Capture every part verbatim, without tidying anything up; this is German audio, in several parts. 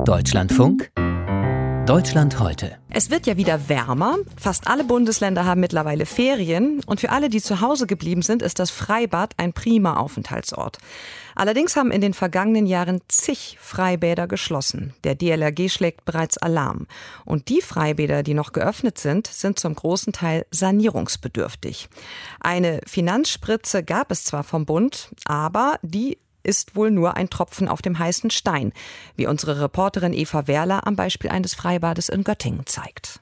Deutschlandfunk Deutschland heute. Es wird ja wieder wärmer. Fast alle Bundesländer haben mittlerweile Ferien. Und für alle, die zu Hause geblieben sind, ist das Freibad ein prima Aufenthaltsort. Allerdings haben in den vergangenen Jahren zig Freibäder geschlossen. Der D L R G schlägt bereits Alarm. Und die Freibäder, die noch geöffnet sind, sind zum großen Teil sanierungsbedürftig. Eine Finanzspritze gab es zwar vom Bund, aber die ist wohl nur ein Tropfen auf dem heißen Stein, wie unsere Reporterin Eva Werler am Beispiel eines Freibades in Göttingen zeigt.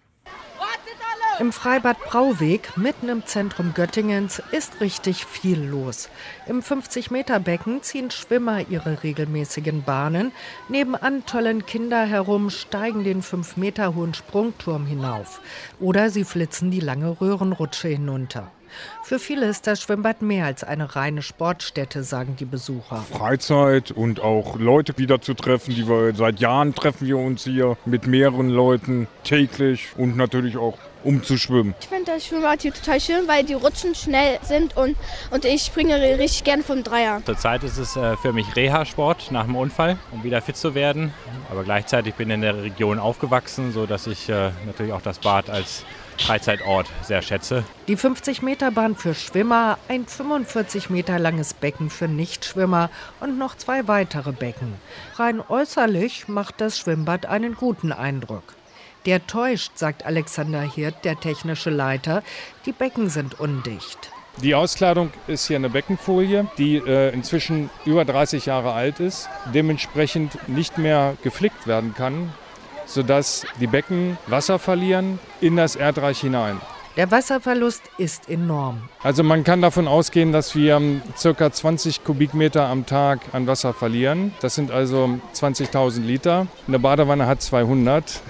Im Freibad Brauweg, mitten im Zentrum Göttingens, ist richtig viel los. Im fünfzig-Meter-Becken ziehen Schwimmer ihre regelmäßigen Bahnen. Nebenan tollen Kinder herum, steigen den fünf Meter hohen Sprungturm hinauf. Oder sie flitzen die lange Röhrenrutsche hinunter. Für viele ist das Schwimmbad mehr als eine reine Sportstätte, sagen die Besucher. Freizeit und auch Leute wieder zu treffen, die wir seit Jahren treffen wir uns hier mit mehreren Leuten täglich und natürlich auch um zu schwimmen. Ich finde das Schwimmbad hier total schön, weil die Rutschen schnell sind und, und ich springe richtig gern vom Dreier. Zurzeit ist es äh, für mich Reha-Sport nach dem Unfall, um wieder fit zu werden. Aber gleichzeitig bin ich in der Region aufgewachsen, sodass ich äh, natürlich auch das Bad als Freizeitort sehr schätze. Die fünfzig-Meter-Bahn für Schwimmer, ein fünfundvierzig Meter langes Becken für Nichtschwimmer und noch zwei weitere Becken. Rein äußerlich macht das Schwimmbad einen guten Eindruck. Der täuscht, sagt Alexander Hirt, der technische Leiter. Die Becken sind undicht. Die Auskleidung ist hier eine Beckenfolie, die äh, inzwischen über dreißig Jahre alt ist, dementsprechend nicht mehr geflickt werden kann, sodass die Becken Wasser verlieren in das Erdreich hinein. Der Wasserverlust ist enorm. Also man kann davon ausgehen, dass wir ca. zwanzig Kubikmeter am Tag an Wasser verlieren. Das sind also zwanzigtausend Liter. Eine Badewanne hat zweihundert.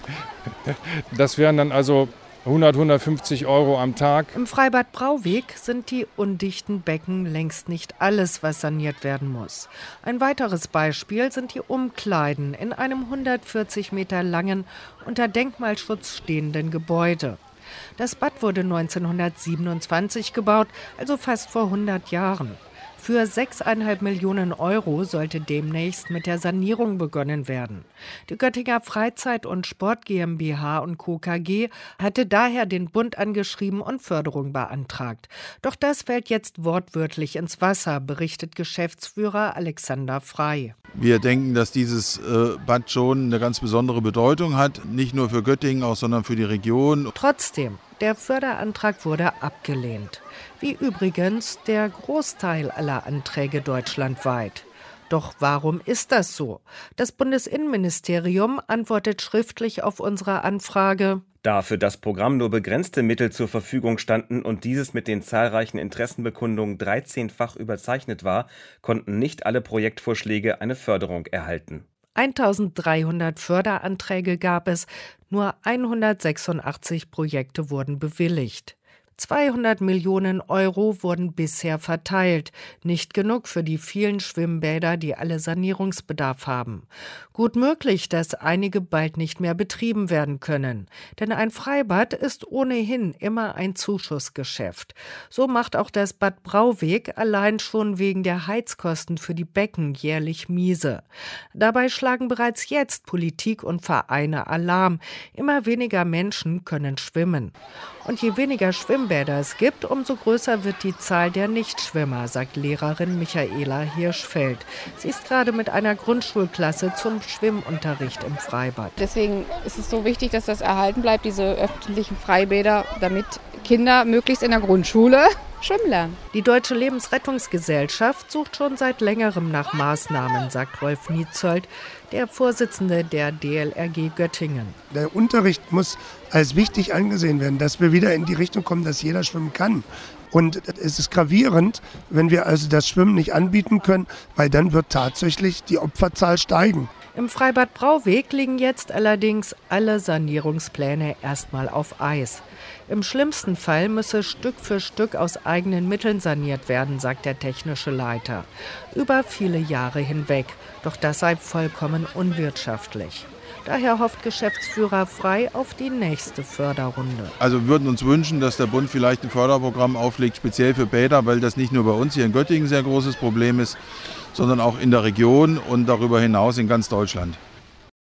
Das wären dann also hundert, hundertfünfzig Euro am Tag. Im Freibad Brauweg sind die undichten Becken längst nicht alles, was saniert werden muss. Ein weiteres Beispiel sind die Umkleiden in einem hundertvierzig Meter langen, unter Denkmalschutz stehenden Gebäude. Das Bad wurde neunzehnhundertsiebenundzwanzig gebaut, also fast vor hundert Jahren. Für sechseinhalb Millionen Euro sollte demnächst mit der Sanierung begonnen werden. Die Göttinger Freizeit- und Sport GmbH und Co. K G hatte daher den Bund angeschrieben und Förderung beantragt. Doch das fällt jetzt wortwörtlich ins Wasser, berichtet Geschäftsführer Alexander Frei. Wir denken, dass dieses äh, Bad schon eine ganz besondere Bedeutung hat, nicht nur für Göttingen, auch, sondern für die Region. Trotzdem, der Förderantrag wurde abgelehnt. Wie übrigens der Großteil aller Anträge deutschlandweit. Doch warum ist das so? Das Bundesinnenministerium antwortet schriftlich auf unsere Anfrage: Da für das Programm nur begrenzte Mittel zur Verfügung standen und dieses mit den zahlreichen Interessenbekundungen dreizehnfach überzeichnet war, konnten nicht alle Projektvorschläge eine Förderung erhalten. eintausenddreihundert Förderanträge gab es, nur hundertsechsundachtzig Projekte wurden bewilligt. zweihundert Millionen Euro wurden bisher verteilt. Nicht genug für die vielen Schwimmbäder, die alle Sanierungsbedarf haben. Gut möglich, dass einige bald nicht mehr betrieben werden können. Denn ein Freibad ist ohnehin immer ein Zuschussgeschäft. So macht auch das Bad Brauweg allein schon wegen der Heizkosten für die Becken jährlich miese. Dabei schlagen bereits jetzt Politik und Vereine Alarm. Immer weniger Menschen können schwimmen. Und je weniger Schwimmbäder es gibt, umso größer wird die Zahl der Nichtschwimmer, sagt Lehrerin Michaela Hirschfeld. Sie ist gerade mit einer Grundschulklasse zum Schwimmunterricht im Freibad. Deswegen ist es so wichtig, dass das erhalten bleibt, diese öffentlichen Freibäder, damit Kinder möglichst in der Grundschule schwimmen lernen. Die Deutsche Lebensrettungsgesellschaft sucht schon seit längerem nach Maßnahmen, sagt Rolf Nietzold, der Vorsitzende der D L R G Göttingen. Der Unterricht muss als wichtig angesehen werden, dass wir wieder in die Richtung kommen, dass jeder schwimmen kann. Und es ist gravierend, wenn wir also das Schwimmen nicht anbieten können, weil dann wird tatsächlich die Opferzahl steigen. Im Freibad Brauweg liegen jetzt allerdings alle Sanierungspläne erstmal auf Eis. Im schlimmsten Fall müsse Stück für Stück aus eigenen Mitteln saniert werden, sagt der technische Leiter. Über viele Jahre hinweg. Doch das sei vollkommen unwirtschaftlich. Daher hofft Geschäftsführer Frei auf die nächste Förderrunde. Also wir würden uns wünschen, dass der Bund vielleicht ein Förderprogramm auflegt, speziell für Bäder, weil das nicht nur bei uns hier in Göttingen ein sehr großes Problem ist, sondern auch in der Region und darüber hinaus in ganz Deutschland.